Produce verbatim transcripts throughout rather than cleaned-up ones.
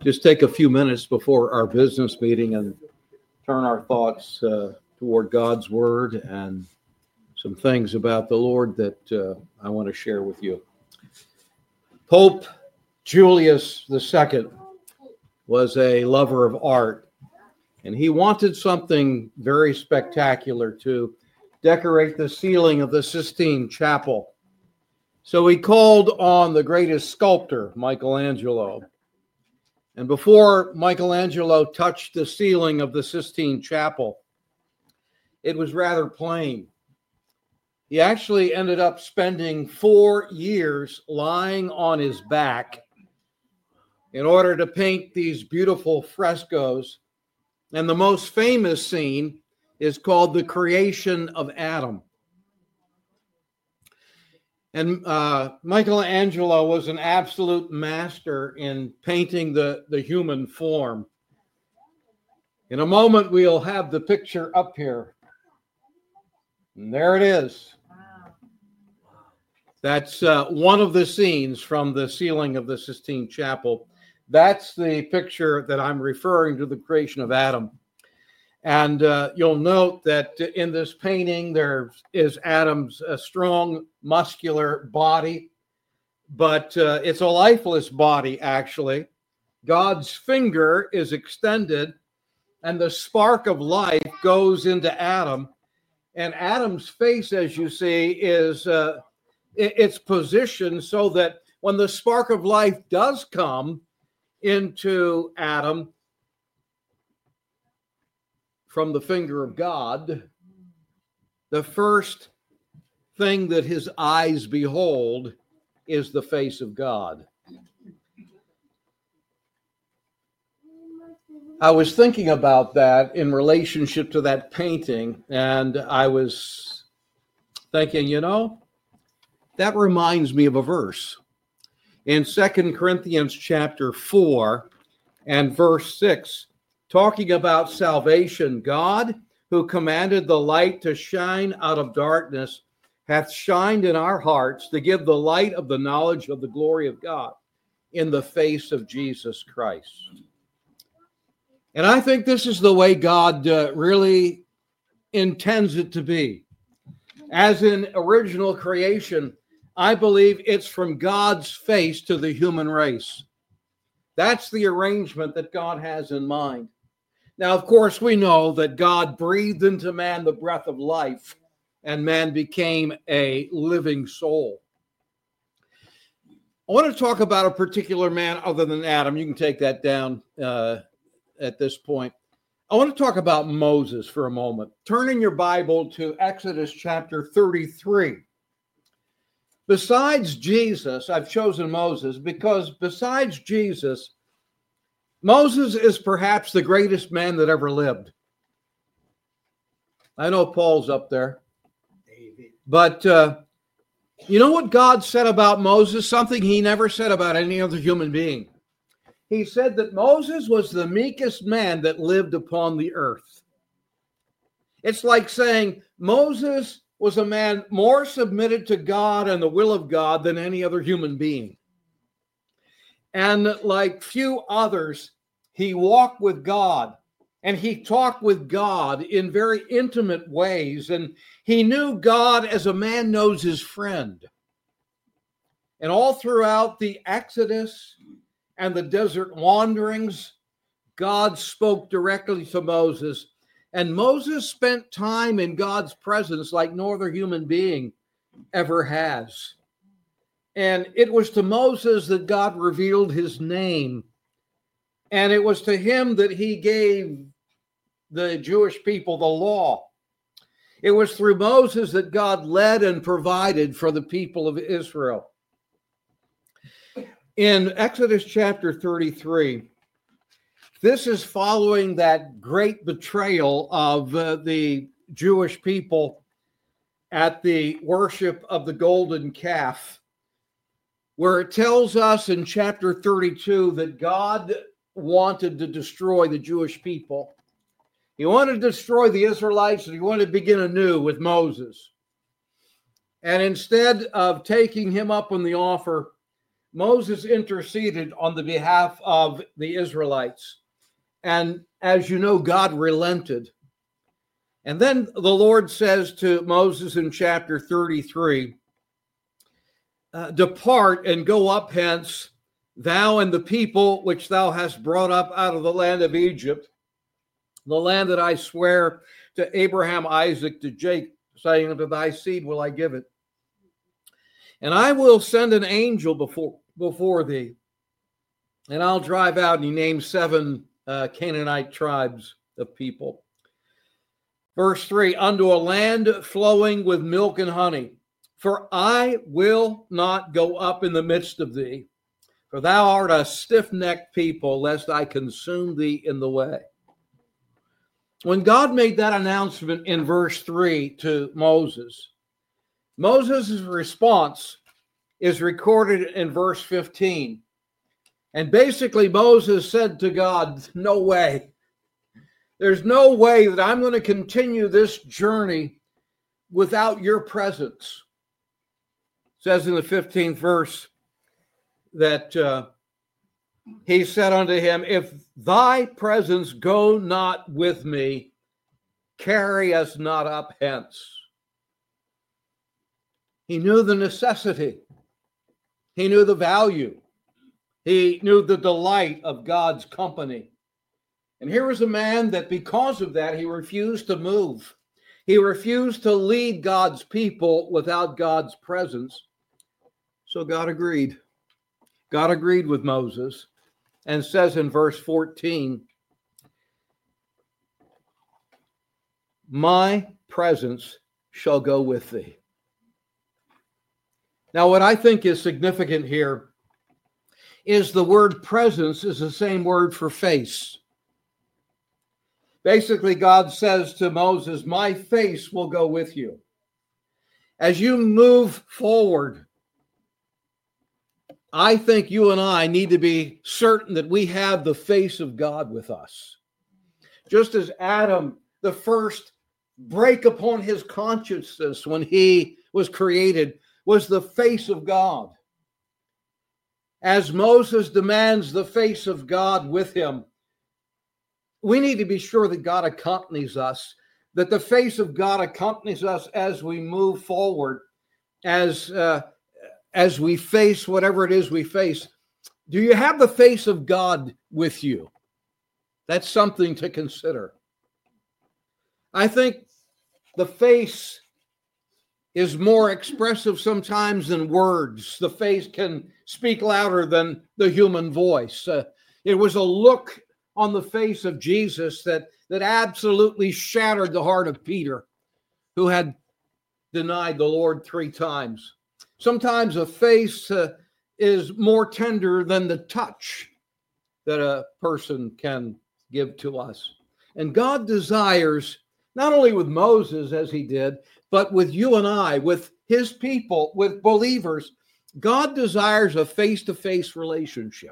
just take a few minutes before our business meeting and turn our thoughts uh, toward God's word and some things about the Lord that uh, I want to share with you. Pope Julius the Second was a lover of art, and he wanted something very spectacular to decorate the ceiling of the Sistine Chapel. So he called on the greatest sculptor, Michelangelo. And before Michelangelo touched the ceiling of the Sistine Chapel, it was rather plain. He actually ended up spending four years lying on his back in order to paint these beautiful frescoes. And the most famous scene is called The Creation of Adam. And uh, Michelangelo was an absolute master in painting the, the human form. In a moment, we'll have the picture up here. And there it is. Wow. That's uh, one of the scenes from the ceiling of the Sistine Chapel. That's the picture that I'm referring to, the creation of Adam. And uh, you'll note that in this painting, there is Adam's uh, strong, muscular body, but uh, it's a lifeless body, actually. God's finger is extended, and the spark of life goes into Adam. And Adam's face, as you see, is uh, it's positioned so that when the spark of life does come into Adam from the finger of God, the first thing that his eyes behold is the face of God. I was thinking about that in relationship to that painting, and I was thinking, you know, that reminds me of a verse. In Second Corinthians chapter four and verse six, talking about salvation, God, who commanded the light to shine out of darkness, hath shined in our hearts to give the light of the knowledge of the glory of God in the face of Jesus Christ. And I think this is the way God uh, really intends it to be. As in original creation, I believe it's from God's face to the human race. That's the arrangement that God has in mind. Now, of course, we know that God breathed into man the breath of life, and man became a living soul. I want to talk about a particular man other than Adam. You can take that down uh, at this point. I want to talk about Moses for a moment. Turn in your Bible to Exodus chapter thirty-three. Besides Jesus, I've chosen Moses because besides Jesus, Moses is perhaps the greatest man that ever lived. I know Paul's up there. But uh, you know what God said about Moses? Something he never said about any other human being. He said that Moses was the meekest man that lived upon the earth. It's like saying Moses was a man more submitted to God and the will of God than any other human being. And like few others, he walked with God and he talked with God in very intimate ways. And he knew God as a man knows his friend. And all throughout the Exodus and the desert wanderings, God spoke directly to Moses. And Moses spent time in God's presence like no other human being ever has. And it was to Moses that God revealed his name. And it was to him that he gave the Jewish people the law. It was through Moses that God led and provided for the people of Israel. In Exodus chapter thirty-three, this is following that great betrayal of uh, the Jewish people at the worship of the golden calf, where it tells us in chapter thirty-two that God wanted to destroy the Jewish people. He wanted to destroy the Israelites, and he wanted to begin anew with Moses. And instead of taking him up on the offer, Moses interceded on the behalf of the Israelites. And as you know, God relented. And then the Lord says to Moses in chapter thirty-three, uh, depart and go up hence, thou and the people which thou hast brought up out of the land of Egypt, the land that I swear to Abraham, Isaac, to Jacob, saying, unto thy seed will I give it. And I will send an angel before, before thee, and I'll drive out, and he names seven uh, Canaanite tribes of people. Verse three, unto a land flowing with milk and honey, for I will not go up in the midst of thee, for thou art a stiff-necked people, lest I consume thee in the way. When God made that announcement in verse three to Moses, Moses' response is recorded in verse fifteen. And basically, Moses said to God, no way. There's no way that I'm going to continue this journey without your presence. It says in the fifteenth verse that uh, he said unto him, if thy presence go not with me, carry us not up hence. He knew the necessity. He knew the value. He knew the delight of God's company. And here was a man that because of that, he refused to move. He refused to lead God's people without God's presence. So God agreed. God agreed with Moses and says in verse fourteen, my presence shall go with thee. Now, what I think is significant here is the word presence is the same word for face. Basically, God says to Moses, my face will go with you. As you move forward, I think you and I need to be certain that we have the face of God with us. Just as Adam, the first break upon his consciousness when he was created, was the face of God. As Moses demands the face of God with him, we need to be sure that God accompanies us, that the face of God accompanies us as we move forward, as uh, as we face whatever it is we face. Do you have the face of God with you? That's something to consider. I think the face is more expressive sometimes than words. The face can speak louder than the human voice. Uh, it was a look on the face of Jesus that, that absolutely shattered the heart of Peter, who had denied the Lord three times. Sometimes a face uh, is more tender than the touch that a person can give to us. And God desires, not only with Moses as he did, but with you and I, with his people, with believers, God desires a face-to-face relationship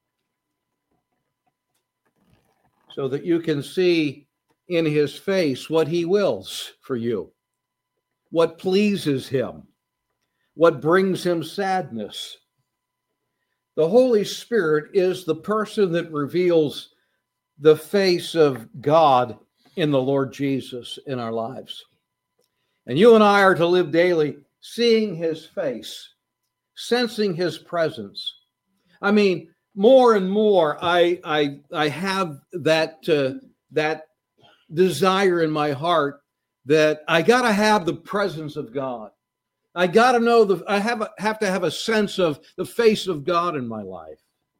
so that you can see in his face what he wills for you, what pleases him, what brings him sadness. The Holy Spirit is the person that reveals the face of God in the Lord Jesus in our lives. And you and I are to live daily seeing his face, sensing his presence. I mean, more and more, I I I have that uh, that desire in my heart that I got to have the presence of God. I got to know the. I have a, have to have a sense of the face of God in my life.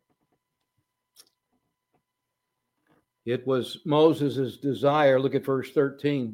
It was Moses' desire. Look at verse thirteen.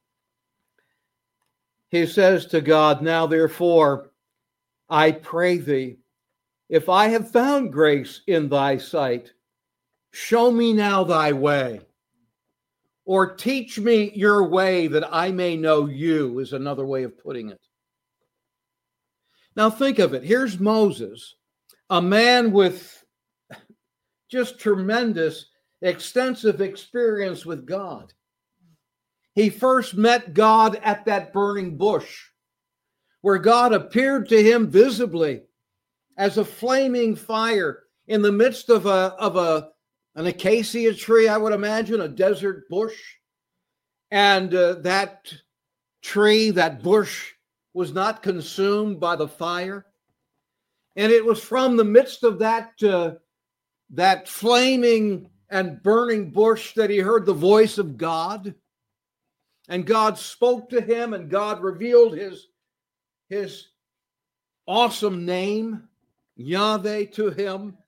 He says to God, now therefore, I pray thee, if I have found grace in thy sight, show me now thy way, or teach me your way that I may know you, is another way of putting it. Now think of it. Here's Moses, a man with just tremendous, extensive experience with God. He first met God at that burning bush, where God appeared to him visibly as a flaming fire in the midst of a of a an acacia tree, I would imagine, a desert bush. And uh, that tree, that bush, was not consumed by the fire. And it was from the midst of that, uh, that flaming and burning bush that he heard the voice of God. And God spoke to him, and God revealed his, his awesome name, Yahweh, to him.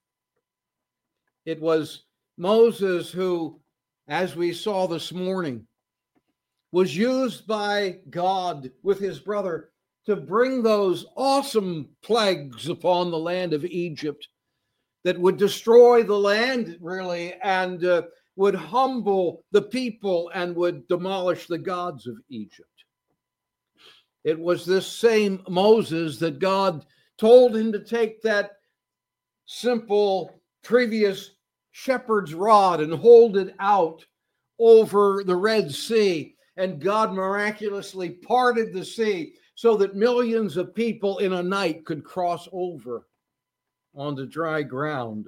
It was Moses who, as we saw this morning, was used by God with his brother to bring those awesome plagues upon the land of Egypt that would destroy the land, really, and uh, would humble the people and would demolish the gods of Egypt. It was this same Moses that God told him to take that simple previous shepherd's rod and hold it out over the Red Sea. And God miraculously parted the sea so that millions of people in a night could cross over onto dry ground.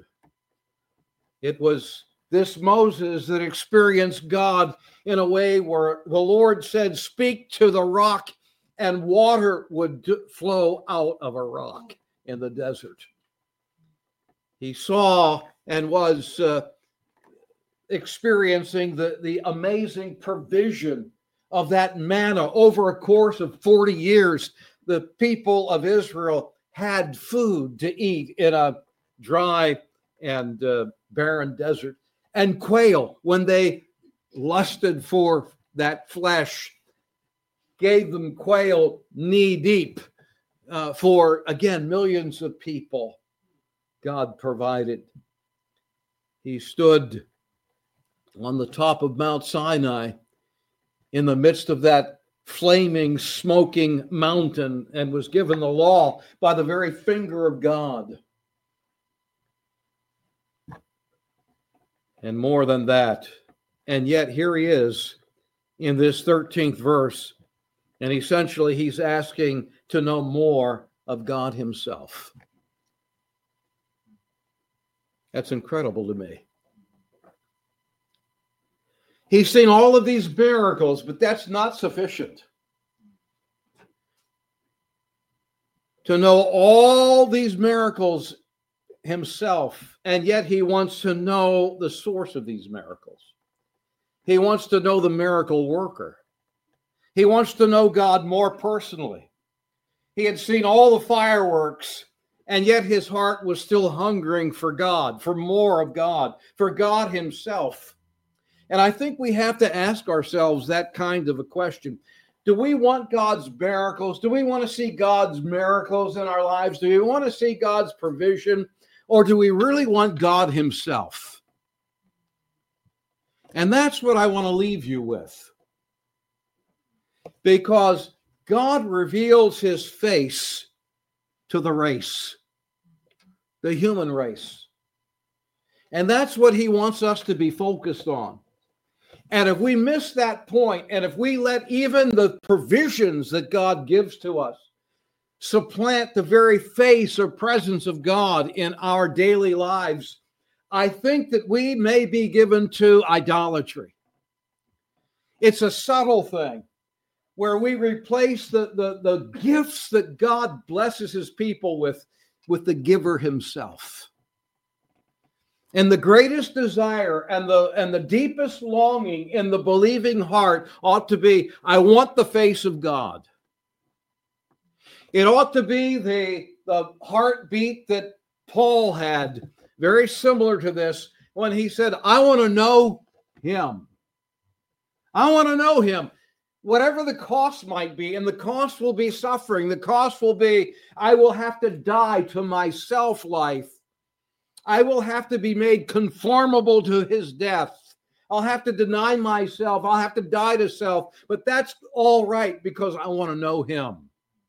It was this Moses that experienced God in a way where the Lord said, "Speak to the rock," and water would flow out of a rock in the desert. He saw and was uh, experiencing the, the amazing provision of that manna over a course of forty years. The people of Israel had food to eat in a dry and uh, barren desert. And quail, when they lusted for that flesh, gave them quail knee deep uh, for, again, millions of people. God provided. He stood on the top of Mount Sinai in the midst of that flaming, smoking mountain and was given the law by the very finger of God. And more than that, and yet here he is in this thirteenth verse, and essentially he's asking to know more of God himself. That's incredible to me. He's seen all of these miracles, but that's not sufficient. To know all these miracles himself, and yet he wants to know the source of these miracles. He wants to know the miracle worker. He wants to know God more personally. He had seen all the fireworks, and yet his heart was still hungering for God, for more of God, for God himself. And I think we have to ask ourselves that kind of a question. Do we want God's miracles? Do we want to see God's miracles in our lives? Do we want to see God's provision? Or do we really want God himself? And that's what I want to leave you with. Because God reveals his face to the race, the human race. And that's what he wants us to be focused on. And if we miss that point, and if we let even the provisions that God gives to us supplant the very face or presence of God in our daily lives, I think that we may be given to idolatry. It's a subtle thing where we replace the, the, the gifts that God blesses his people with, with the giver himself. And the greatest desire and the and the deepest longing in the believing heart ought to be, I want the face of God. It ought to be the, the heartbeat that Paul had, very similar to this, when he said, I want to know him. I want to know him. Whatever the cost might be, and the cost will be suffering. The cost will be, I will have to die to my self-life. I will have to be made conformable to his death. I'll have to deny myself. I'll have to die to self. But that's all right because I want to know him.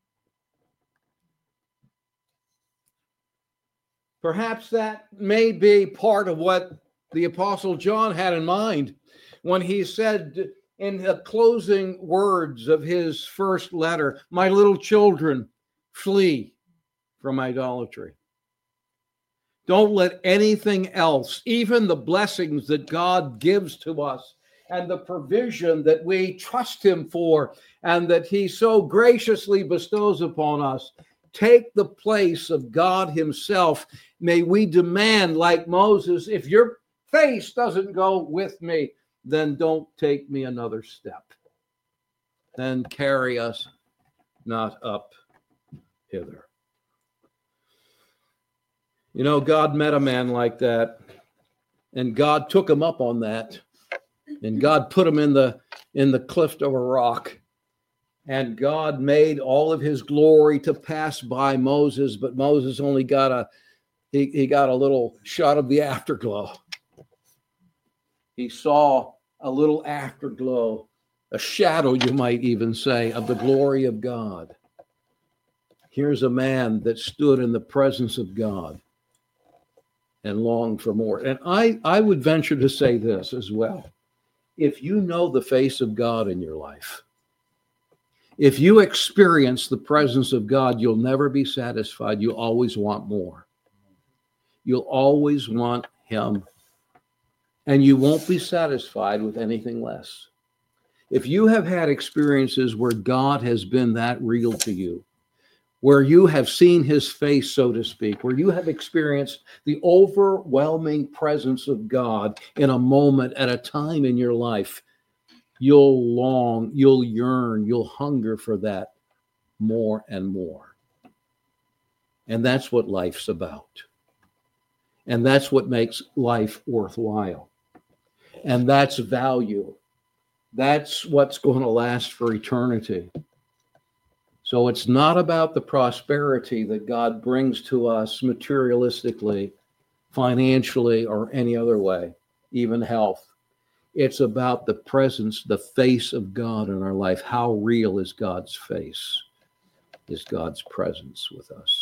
Perhaps that may be part of what the Apostle John had in mind when he said in the closing words of his first letter, my little children, flee from idolatry. Don't let anything else, even the blessings that God gives to us and the provision that we trust him for and that he so graciously bestows upon us, take the place of God himself. May we demand, like Moses, if your face doesn't go with me, then don't take me another step. Then carry us not up hither. You know, God met a man like that, and God took him up on that, and God put him in the in the cleft of a rock, and God made all of his glory to pass by Moses, but Moses only got a he, he got a little shot of the afterglow. He saw a little afterglow, a shadow, you might even say, of the glory of God. Here's a man that stood in the presence of God and longed for more. And I, I would venture to say this as well. If you know the face of God in your life, if you experience the presence of God, you'll never be satisfied. You always want more. You'll always want him. And you won't be satisfied with anything less. If you have had experiences where God has been that real to you, where you have seen his face, so to speak, where you have experienced the overwhelming presence of God in a moment at a time in your life, you'll long, you'll yearn, you'll hunger for that more and more. And that's what life's about. And that's what makes life worthwhile. And that's value. That's what's going to last for eternity. So it's not about the prosperity that God brings to us materialistically, financially, or any other way, even health. It's about the presence, the face of God in our life. How real is God's face? Is God's presence with us?